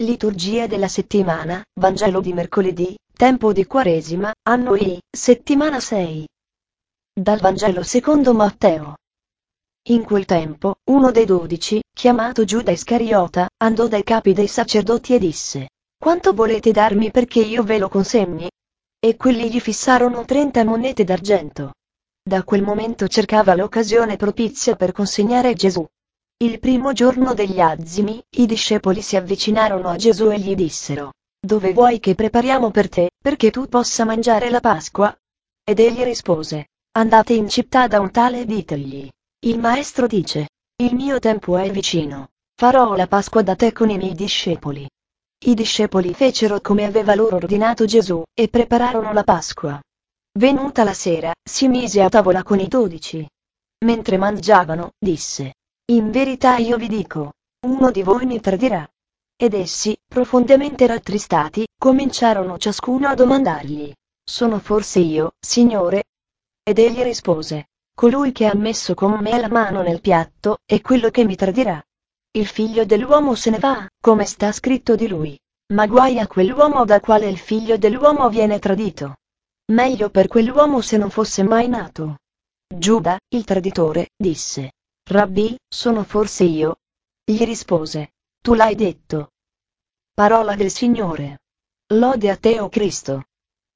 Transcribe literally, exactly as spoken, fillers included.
Liturgia della settimana, Vangelo di mercoledì, tempo di Quaresima, anno I, settimana sei. Dal Vangelo secondo Matteo. In quel tempo, uno dei dodici, chiamato Giuda Iscariota, andò dai capi dei sacerdoti e disse: «Quanto volete darmi perché io ve lo consegni?» E quelli gli fissarono trenta monete d'argento. Da quel momento cercava l'occasione propizia per consegnare Gesù. Il primo giorno degli Azimi, i discepoli si avvicinarono a Gesù e gli dissero: «Dove vuoi che prepariamo per te, perché tu possa mangiare la Pasqua?» Ed egli rispose: «Andate in città da un tale e ditegli: il Maestro dice, il mio tempo è vicino, farò la Pasqua da te con i miei discepoli». I discepoli fecero come aveva loro ordinato Gesù, e prepararono la Pasqua. Venuta la sera, si mise a tavola con i dodici. Mentre mangiavano, disse: «In verità io vi dico, uno di voi mi tradirà». Ed essi, profondamente rattristati, cominciarono ciascuno a domandargli: «Sono forse io, Signore?» Ed egli rispose: «Colui che ha messo con me la mano nel piatto, è quello che mi tradirà. Il figlio dell'uomo se ne va, come sta scritto di lui. Ma guai a quell'uomo dal quale il figlio dell'uomo viene tradito. Meglio per quell'uomo se non fosse mai nato». Giuda, il traditore, disse: «Rabbì, sono forse io?» Gli rispose: «Tu l'hai detto». Parola del Signore. Lode a te, o Cristo.